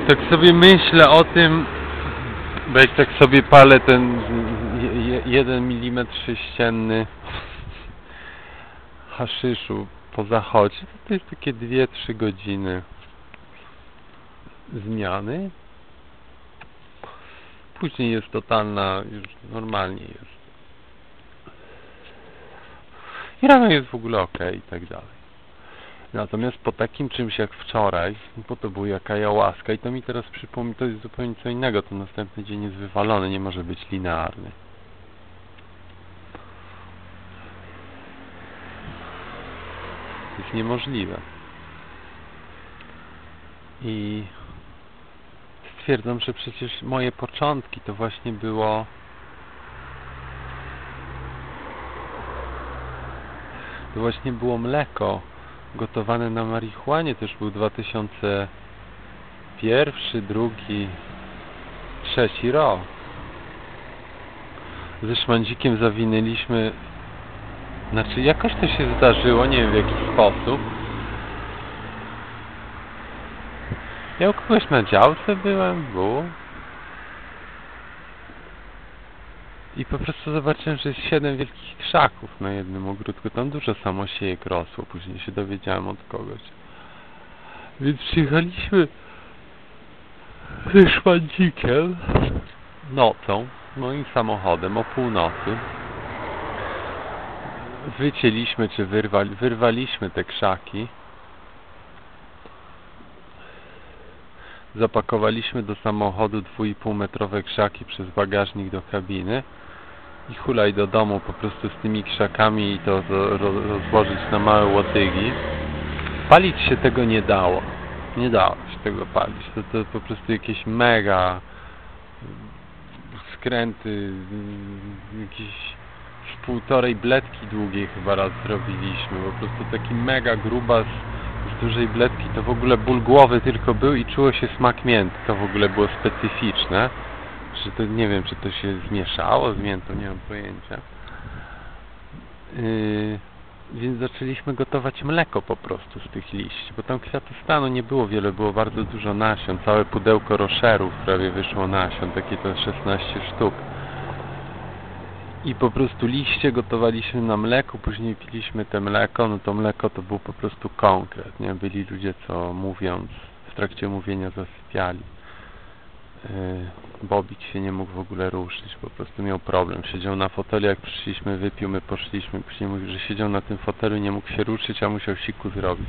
Tak sobie myślę o tym, bo jak tak sobie palę ten 1 mm sześcienny haszyszu po zachodzie, to jest takie 2-3 godziny zmiany. Później jest totalna, już normalnie jest. I rano jest w ogóle ok i tak dalej. Natomiast po takim czymś jak wczoraj, bo to była jaka jałaska i to mi teraz przypomina, to jest zupełnie co innego, to następny dzień jest wywalony, nie może być linearny. To jest niemożliwe. I stwierdzam, że przecież moje początki to właśnie było mleko gotowane na marihuanie. To już był 2001, 2002, 2003 rok. Ze Szmandzikiem zawinęliśmy, znaczy jakoś to się zdarzyło, nie wiem w jaki sposób. Ja u kogoś na działce byłem, i po prostu zobaczyłem, że jest 7 wielkich krzaków na jednym ogródku. Tam dużo samosiejek rosło. Później się dowiedziałem od kogoś. Więc przyjechaliśmy ze Szmandzikiem nocą, moim samochodem o północy. Wycięliśmy, czy wyrwaliśmy te krzaki. Zapakowaliśmy do samochodu 2,5-metrowe krzaki przez bagażnik do kabiny i hulaj do domu po prostu z tymi krzakami i to rozłożyć na małe łodygi. Palić się tego nie dało. Nie dało się tego palić. To po prostu jakieś mega skręty, jakieś z 1,5 bledki długiej chyba raz zrobiliśmy. Po prostu taki mega grubas z dużej bledki, to w ogóle ból głowy tylko był i czuło się smak mięty. To w ogóle było specyficzne. Że to, nie wiem, czy to się zmieszało z miętą, nie mam pojęcia. Więc zaczęliśmy gotować mleko po prostu z tych liści, bo tam kwiatostanu nie było wiele, było bardzo dużo nasion. Całe pudełko roszerów prawie wyszło nasion, takie to 16 sztuk. I po prostu liście gotowaliśmy na mleku, później piliśmy te mleko, no to mleko to był po prostu konkret, nie? Byli ludzie, co mówiąc, w trakcie mówienia zasypiali. Bobik się nie mógł w ogóle ruszyć, po prostu miał problem. Siedział na fotelu, jak przyszliśmy, wypił, my poszliśmy, później mówił, że siedział na tym fotelu, nie mógł się ruszyć, a musiał siku zrobić.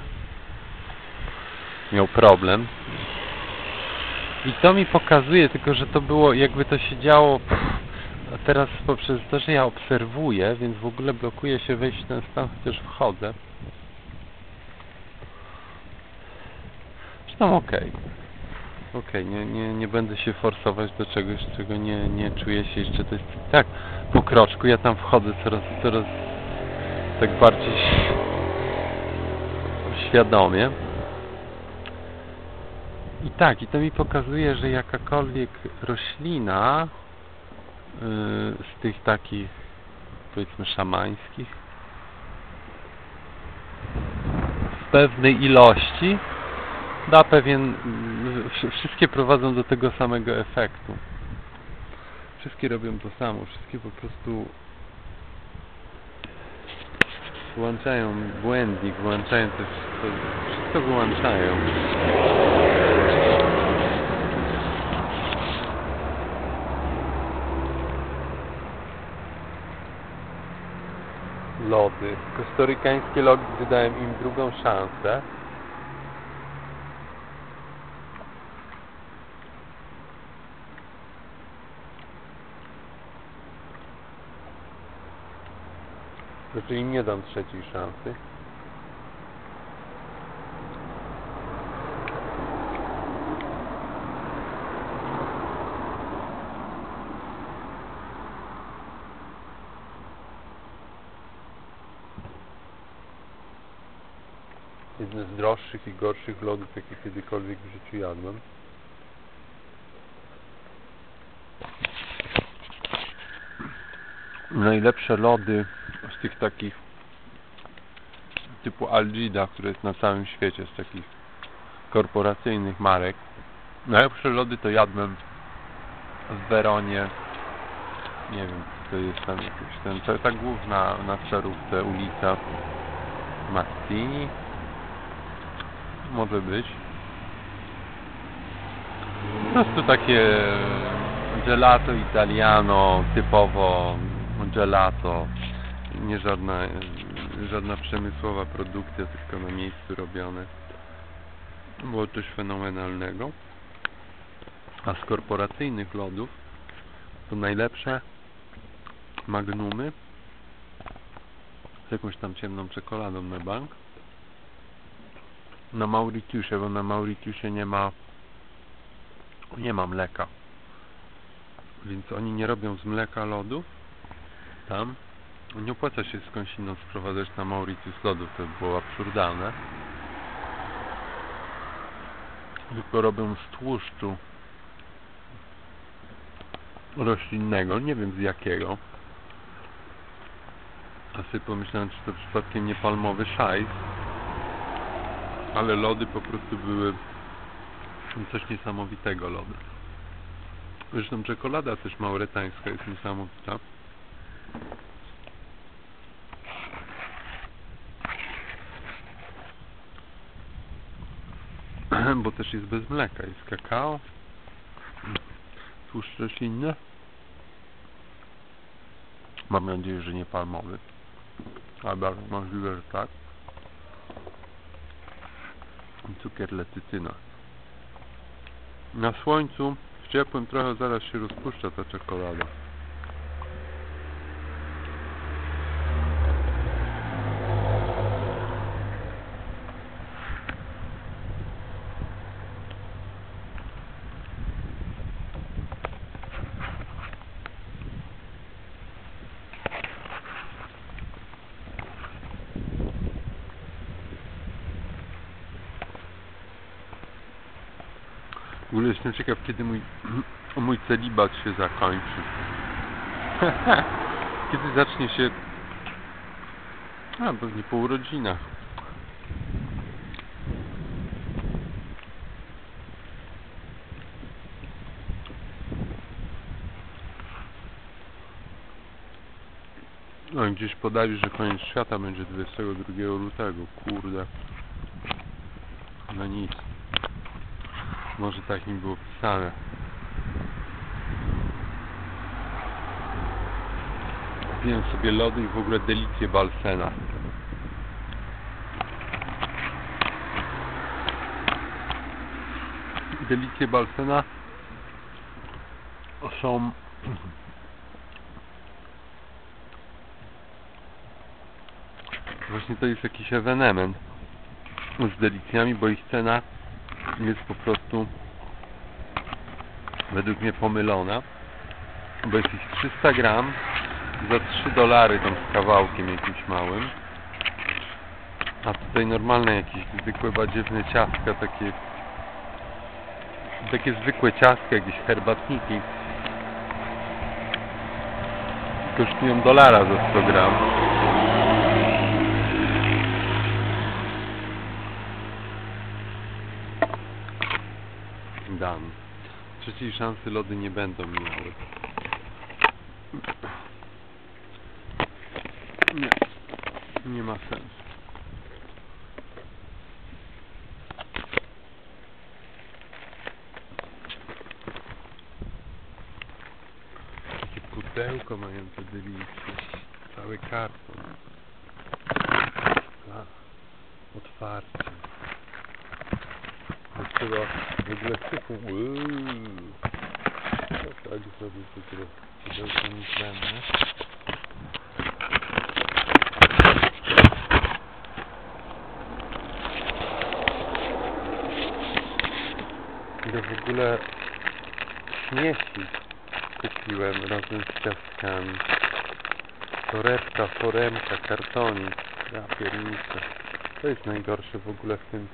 Miał problem. I to mi pokazuje, tylko że to było, jakby to się działo. A teraz poprzez to, że ja obserwuję, więc w ogóle blokuje się wejść w ten stan, chociaż wchodzę. Zresztą okej, nie będę się forsować do czegoś, czego nie czuję się jeszcze. To jest tak, po kroczku ja tam wchodzę coraz tak bardziej świadomie. I tak, i to mi pokazuje, że jakakolwiek roślina z tych takich, powiedzmy, szamańskich, w pewnej ilości da pewien, wszystkie prowadzą do tego samego efektu. Wszystkie robią to samo, wszystkie po prostu włączają błędnik, włączają to wszystko wyłączają. Lody. Kostarykańskie lody wydałem im drugą szansę. Znaczy im nie dam trzeciej szansy. Jedne z droższych i gorszych lodów, jakie kiedykolwiek w życiu jadłem. Najlepsze lody z tych takich typu Algida, które jest na całym świecie, z takich korporacyjnych marek, Najlepsze lody to jadłem w Weronie. Nie wiem, to jest tam jakiś ten, ta główna na Czarówce ulica Mazzini. Może być. Po prostu takie gelato italiano, typowo gelato. Nie żadna przemysłowa produkcja, tylko na miejscu robione. Było coś fenomenalnego. A z korporacyjnych lodów to najlepsze Magnumy z jakąś tam ciemną czekoladą na bank. Na Mauritiusie, bo na Mauritiusie nie ma mleka. Więc oni nie robią z mleka lodów tam. Nie opłaca się skądinąd sprowadzać na Mauritius lodów, to by było absurdalne. Tylko robią z tłuszczu roślinnego, nie wiem z jakiego. A sobie pomyślałem, czy to przypadkiem nie palmowy szajs. Ale lody po prostu były coś niesamowitego, lody. Zresztą czekolada też mauretańska jest niesamowita. Bo też jest bez mleka, jest kakao, tłuszcz roślinny. Mam nadzieję, że nie palmowy, ale bardzo możliwe, że tak. I cukier lecytyna. Na słońcu, w ciepłym trochę zaraz się rozpuszcza ta czekolada. W ogóle jestem ciekaw, kiedy mój celibat się zakończy. Kiedy zacznie się... pewnie po urodzinach. No i gdzieś podali, że koniec świata będzie 22 lutego. Kurde. No nic. Może tak mi było pisane. Kupiłem sobie lody i w ogóle delicje Balsena. Delicje Balsena są właśnie to jest jakiś ewenement z delicjami, bo ich cena jest po prostu według mnie pomylona, bo jest ich 300 gram za $3 tam z kawałkiem jakimś małym, a tutaj normalne jakieś zwykłe badziewne ciastka, takie zwykłe ciastka, jakieś herbatniki kosztują $1 za 100 gram. Dan. Trzeciej szansy lody nie będą miały. Nie ma sensu. Takie pudełko mają te delicje. Cały karton. Otwarcie. Trzeba w ogóle sypą. Tak sobie to pudełko niezbędne. Ja w ogóle śmieci kupiłem razem z ciastkami. Torebka, foremka, kartonik. Ja pierniczę. To jest najgorsze w ogóle w tym.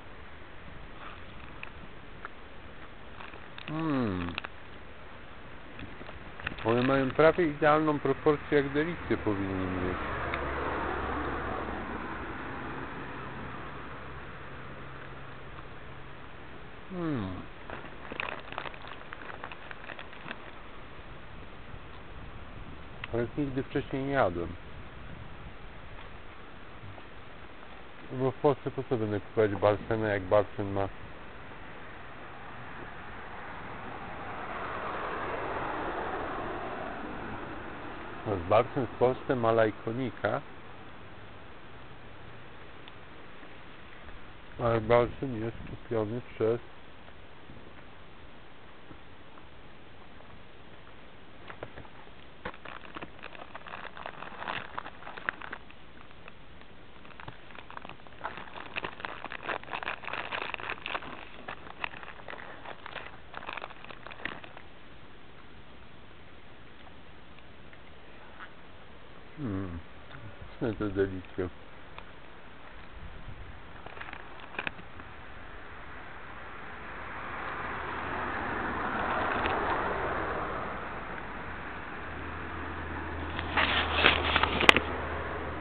One mają prawie idealną proporcję, jak delicje powinny mieć. Ale nigdy wcześniej nie jadłem. Bo w Polsce po co będę kupować Barsena, jak Barsen ma... Barsen w Polsce ma lajkonika, ale Barsen jest kupiony przez to delicje.